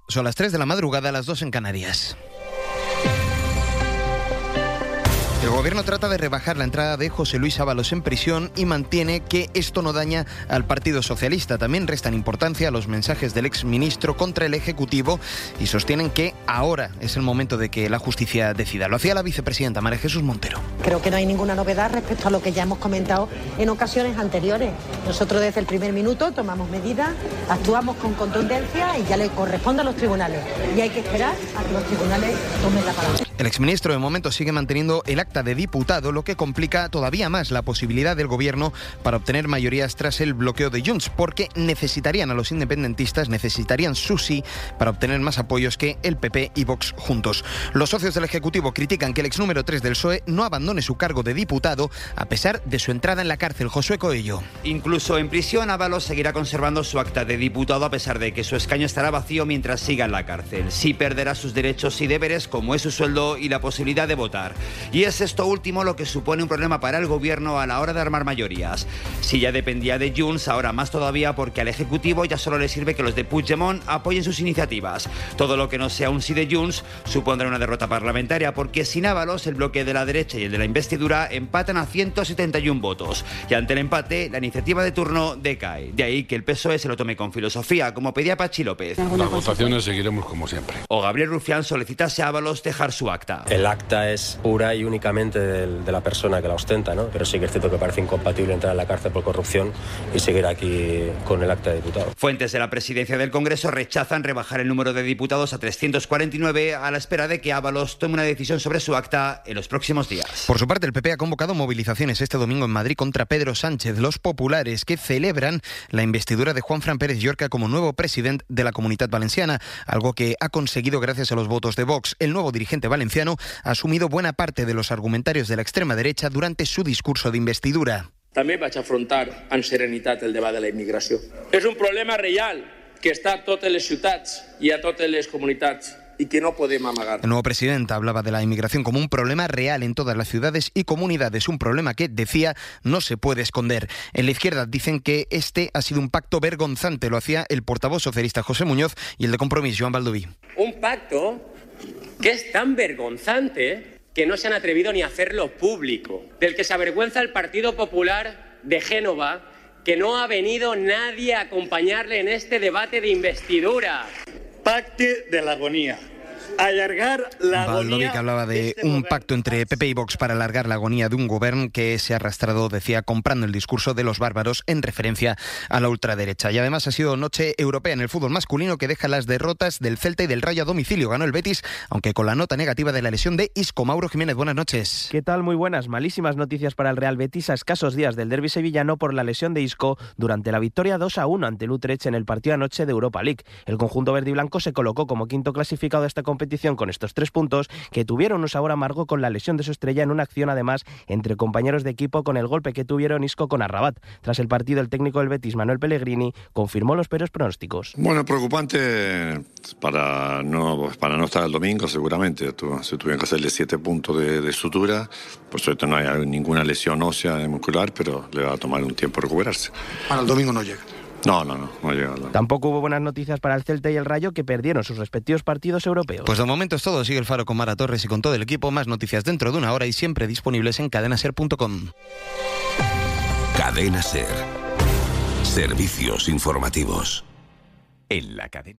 Son las 3 de la madrugada, las 2 en Canarias. El gobierno trata de rebajar la entrada de José Luis Ábalos en prisión y mantiene que esto no daña al Partido Socialista. También restan importancia a los mensajes del exministro contra el Ejecutivo y sostienen que ahora es el momento de que la justicia decida. Lo hacía la vicepresidenta María Jesús Montero. Creo que no hay ninguna novedad respecto a lo que ya hemos comentado en ocasiones anteriores. Nosotros desde el primer minuto tomamos medidas, actuamos con contundencia y ya le corresponde a los tribunales. Y hay que esperar a que los tribunales tomen la palabra. El exministro de momento sigue manteniendo el acta de diputado, lo que complica todavía más la posibilidad del gobierno para obtener mayorías tras el bloqueo de Junts, porque necesitarían a los independentistas, necesitarían su sí para obtener más apoyos que el PP y Vox juntos. Los socios del Ejecutivo critican que el ex número 3 del PSOE no abandone su cargo de diputado a pesar de su entrada en la cárcel. Josué Coello. Incluso en prisión, Ábalos seguirá conservando su acta de diputado a pesar de que su escaño estará vacío mientras siga en la cárcel. Sí perderá sus derechos y deberes como es su sueldo y la posibilidad de votar. Y es esto último lo que supone un problema para el gobierno a la hora de armar mayorías. Si ya dependía de Junts, ahora más todavía porque al Ejecutivo ya solo le sirve que los de Puigdemont apoyen sus iniciativas. Todo lo que no sea un sí de Junts supondrá una derrota parlamentaria porque sin Ábalos el bloque de la derecha y el de la investidura empatan a 171 votos. Y ante el empate, la iniciativa de turno decae. De ahí que el PSOE se lo tome con filosofía, como pedía Pachi López. Las votaciones seguiremos como siempre. O Gabriel Rufián solicitase a Ábalos dejar su acta. El acta es pura y únicamente de la persona que la ostenta, ¿no? Pero sí que es cierto que parece incompatible entrar en la cárcel por corrupción y seguir aquí con el acta de diputado. Fuentes de la presidencia del Congreso rechazan rebajar el número de diputados a 349 a la espera de que Ábalos tome una decisión sobre su acta en los próximos días. Por su parte, el PP ha convocado movilizaciones este domingo en Madrid contra Pedro Sánchez. Los populares que celebran la investidura de Juanfran Pérez Llorca como nuevo presidente de la Comunitat Valenciana, algo que ha conseguido gracias a los votos de Vox. El nuevo dirigente valenciano ha asumido buena parte de los argumentarios de la extrema derecha durante su discurso de investidura. També vaig afrontar amb serenitat el debat de la immigració. És un problema real que està a totes les ciutats i a totes les comunitats y que no podemos amagar. El nuevo presidente hablaba de la inmigración como un problema real en todas las ciudades y comunidades, un problema que, decía, no se puede esconder. En la izquierda dicen que este ha sido un pacto vergonzante, lo hacía el portavoz socialista José Muñoz y el de Compromís, Joan Baldoví. Un pacto que es tan vergonzante que no se han atrevido ni a hacerlo público, del que se avergüenza el Partido Popular de Génova, que no ha venido nadie a acompañarle en este debate de investidura. Pacte de la agonía. Alargar la agonía. Baldoví, que hablaba de un pacto entre PP y Vox para alargar la agonía de un gobierno que se ha arrastrado, decía, comprando el discurso de los bárbaros en referencia a la ultraderecha. Y además ha sido noche europea en el fútbol masculino que deja las derrotas del Celta y del Rayo a domicilio. Ganó el Betis, aunque con la nota negativa de la lesión de Isco. Mauro Jiménez, buenas noches. ¿Qué tal? Muy buenas. Malísimas noticias para el Real Betis a escasos días del derbi sevillano por la lesión de Isco durante la victoria 2-1 ante el Utrecht en el partido anoche de Europa League. El conjunto verde y blanco se colocó como quinto clasificado de esta competición con estos 3 puntos que tuvieron un sabor amargo con la lesión de su estrella en una acción además entre compañeros de equipo con el golpe que tuvieron Isco con Arrabat. Tras el partido el técnico del Betis, Manuel Pellegrini, confirmó los peores pronósticos. Bueno, preocupante para no estar el domingo seguramente. Se tuvieron que hacerle 7 puntos de sutura. Por suerte no hay ninguna lesión ósea muscular, pero le va a tomar un tiempo recuperarse. Para el domingo no llega. No llega. Tampoco hubo buenas noticias para el Celta y el Rayo, que perdieron sus respectivos partidos europeos. Pues de momento es todo. Sigue el Faro con Mara Torres y con todo el equipo. Más noticias dentro de una hora y siempre disponibles en cadenaser.com. Cadena Ser. Servicios informativos. En la cadena.